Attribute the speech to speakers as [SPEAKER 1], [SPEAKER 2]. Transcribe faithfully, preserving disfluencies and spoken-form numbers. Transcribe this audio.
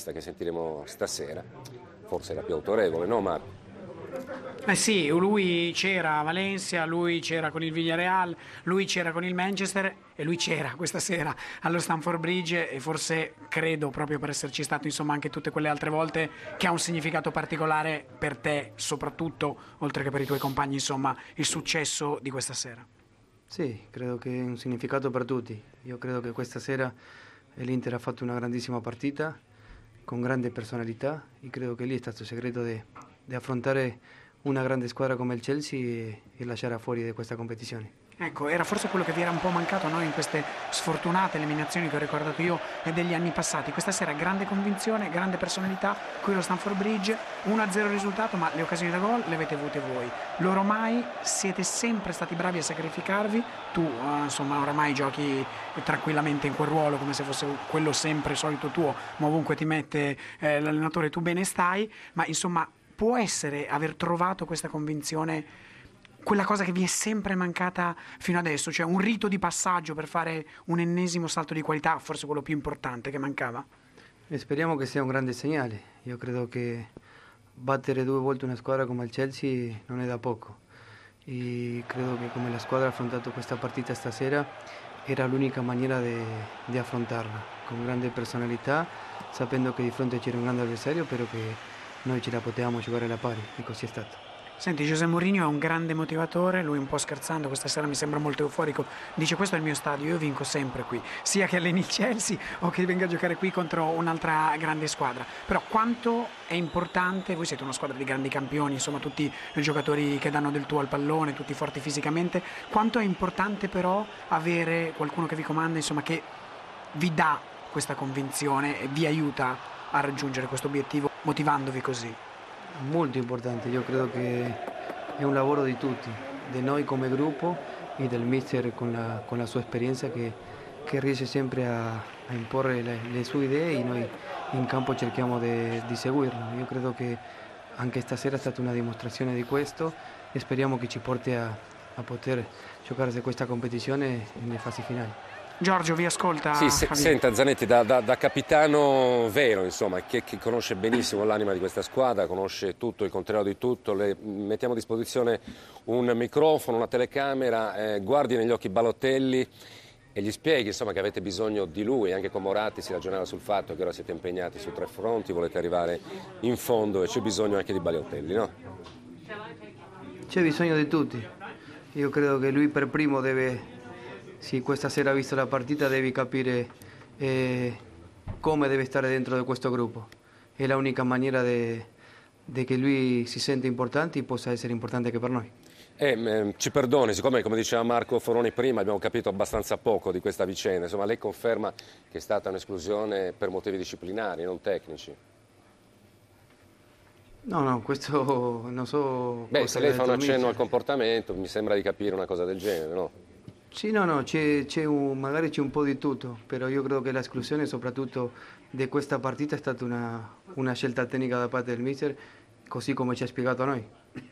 [SPEAKER 1] che sentiremo stasera, forse la più autorevole, no Marco?
[SPEAKER 2] Eh sì, lui c'era a Valencia, lui c'era con il Villarreal, lui c'era con il Manchester e lui c'era questa sera allo Stamford Bridge e forse credo, proprio per esserci stato insomma anche tutte quelle altre volte, che ha un significato particolare per te soprattutto, oltre che per i tuoi compagni, insomma, il successo di questa sera.
[SPEAKER 3] Sì, credo che è un significato per tutti. Io credo che questa sera l'Inter ha fatto una grandissima partita con grande personalità e credo che lì è stato il segreto di affrontare una grande squadra come il Chelsea e, e lasciare fuori di questa competizione.
[SPEAKER 2] Ecco, era forse quello che vi era un po' mancato a noi in queste sfortunate eliminazioni che ho ricordato io e degli anni passati. Questa sera grande convinzione, grande personalità, qui allo Stamford Bridge, uno a zero il risultato, ma le occasioni da gol le avete avute voi. Loro mai siete sempre stati bravi a sacrificarvi, tu eh, insomma oramai giochi tranquillamente in quel ruolo come se fosse quello sempre solito tuo, ma ovunque ti mette eh, l'allenatore tu bene stai, ma insomma può essere aver trovato questa convinzione quella cosa che vi è sempre mancata fino adesso, cioè un rito di passaggio per fare un ennesimo salto di qualità, forse quello più importante che mancava?
[SPEAKER 3] E speriamo che sia un grande segnale. Io credo che battere due volte una squadra come il Chelsea non è da poco e credo che come la squadra ha affrontato questa partita stasera era l'unica maniera di affrontarla, con grande personalità, sapendo che di fronte c'era un grande avversario, però che noi ce la potevamo giocare alla pari e così è stato.
[SPEAKER 2] Senti, José Mourinho è un grande motivatore, lui un po' scherzando, questa sera mi sembra molto euforico, dice questo è il mio stadio, io vinco sempre qui, sia che alleni il Chelsea o che venga a giocare qui contro un'altra grande squadra, però quanto è importante, voi siete una squadra di grandi campioni, insomma tutti i giocatori che danno del tuo al pallone, tutti forti fisicamente, quanto è importante però avere qualcuno che vi comanda, insomma che vi dà questa convinzione e vi aiuta a raggiungere questo obiettivo motivandovi così?
[SPEAKER 3] Molto importante, io credo che è un lavoro di tutti, di noi come gruppo e del mister con la, con la sua esperienza che, che riesce sempre a, a imporre le, le sue idee e noi in campo cerchiamo di, di seguirlo. Io credo che anche stasera è stata una dimostrazione di questo e speriamo che ci porti a, a poter giocare questa competizione nelle fasi finali.
[SPEAKER 2] Giorgio vi ascolta.
[SPEAKER 1] Sì, se, senta Zanetti, da, da, da capitano vero, insomma, che, che conosce benissimo l'anima di questa squadra, conosce tutto, il contrario di tutto, le mettiamo a disposizione un microfono, una telecamera, eh, guardi negli occhi Balotelli e gli spieghi insomma, che avete bisogno di lui. Anche con Moratti si ragionava sul fatto che ora siete impegnati su tre fronti, volete arrivare in fondo e c'è bisogno anche di Balotelli, no?
[SPEAKER 3] C'è bisogno di tutti, io credo che lui per primo deve... Se questa sera ha visto la partita devi capire eh, come deve stare dentro di questo gruppo. È l'unica maniera di che lui si sente importante e possa essere importante anche per noi.
[SPEAKER 1] Eh, eh, ci perdoni, siccome come diceva Marco Foroni prima abbiamo capito abbastanza poco di questa vicenda, insomma lei conferma che è stata un'esclusione per motivi disciplinari, non tecnici?
[SPEAKER 3] No, no, questo non so...
[SPEAKER 1] Beh, se lei fa un accenno al comportamento mi sembra di capire una cosa del genere, no?
[SPEAKER 3] Sì, no, no, c'è, c'è un, magari c'è un po' di tutto, però io credo che l'esclusione soprattutto di questa partita è stata una, una scelta tecnica da parte del mister, così come ci ha spiegato a noi.